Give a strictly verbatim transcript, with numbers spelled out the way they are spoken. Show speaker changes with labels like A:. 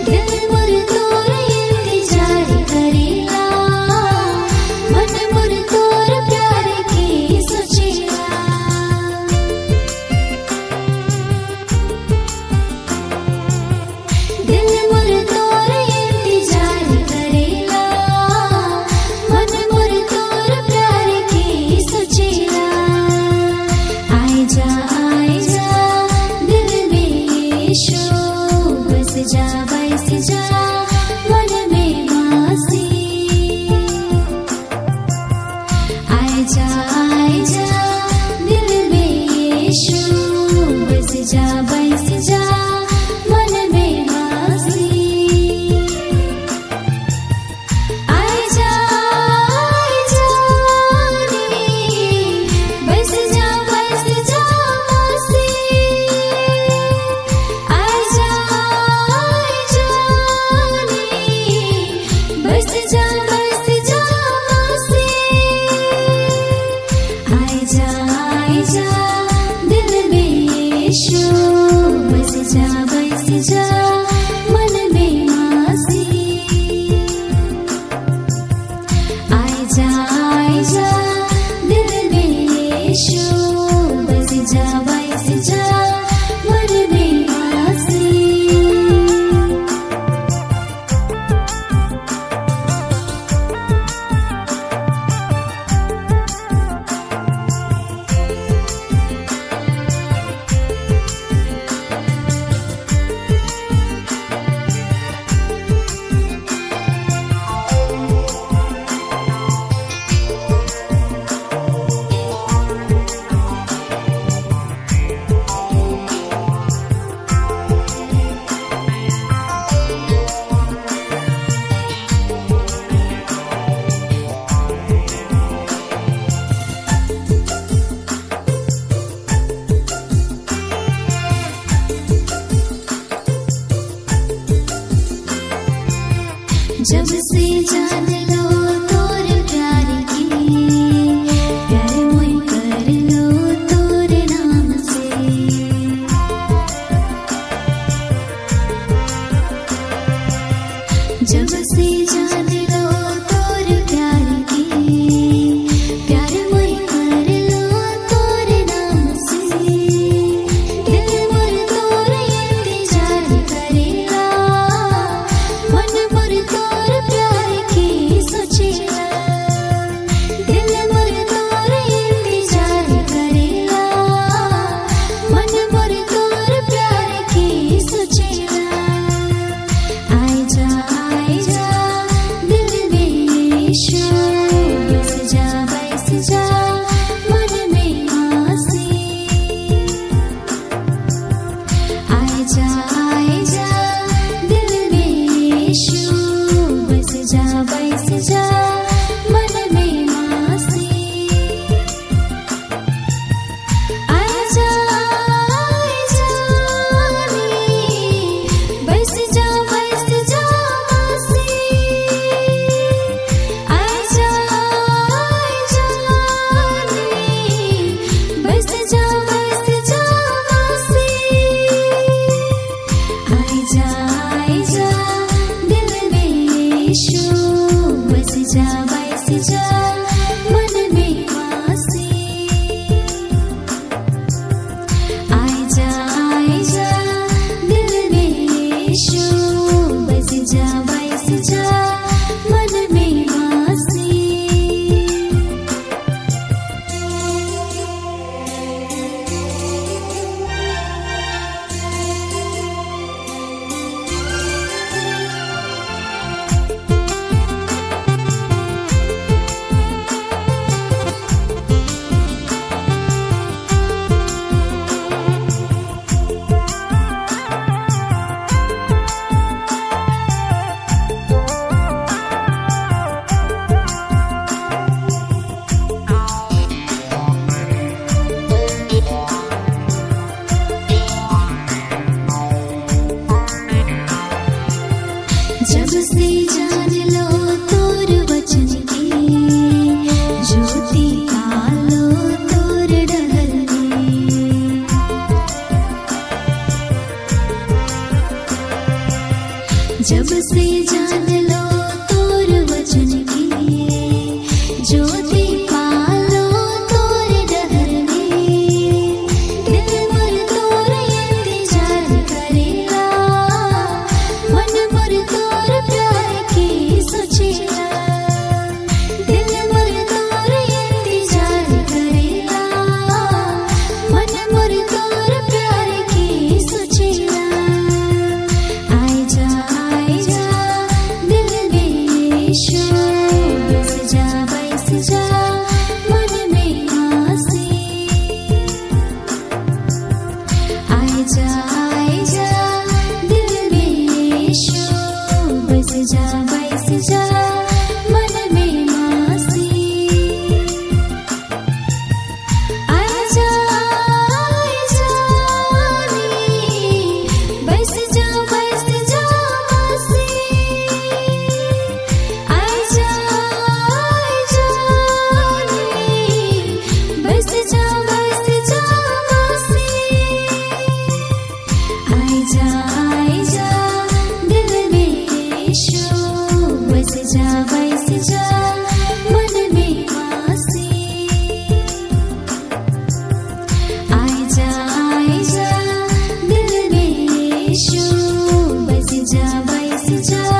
A: जब से जान लो तोर प्यार की, प्यार मोई कर लो तोरे नाम से। जब से जान लो तोर प्यार की, प्यार मोई कर लो तोरे नाम से। दिल मोर तोर इंतजार करेला, मन मोर तोर प्यार की सोचेला। दिल मोर तोर इंतजार करेला, मन मोर तोर प्यार की सोचेला। आए जा आए जा दिल में यीशु, बस जा बस जा मन में आसी। आए जा आए जा दिल में यीशु, बस जा बस जा मन में आसी। आए जा आए जा नी, बस जा बस जा आसी। आए जा आए जा नी, बस जा बस जा आसी। आए जा आए जा दिल में यीशु, बस जा बस जा मन में आसी। आए जा आए जा दिल में यीशु, बस जा बस जा मन में आसी। जब से जान लो तोर वचन की, ज्योति पालो तोर डहर में। जब से जान लो तोर वचन की ज्योति पालो तोर डहर में दिल मोर तोर इंतजार करेला मन मोर तोर प्यार की सोचेला दिल मोर तोर इंतजार करेला मन मोर तोर प्यार की सोचेला आए जा आए जा दिल में यीशु बस जा बस जा मन में आसी आए जा आए जा दिल में यीशु बस जा बस जा मन में आसी आए जा आए जा बस जा बस जा आसी आए जा आए जा बस जा बस जा आसी आए जा आए जा दिल में यीशु बस जा बस जा मन में आसी आए जा आए जा दिल में यीशु बस जा बस जा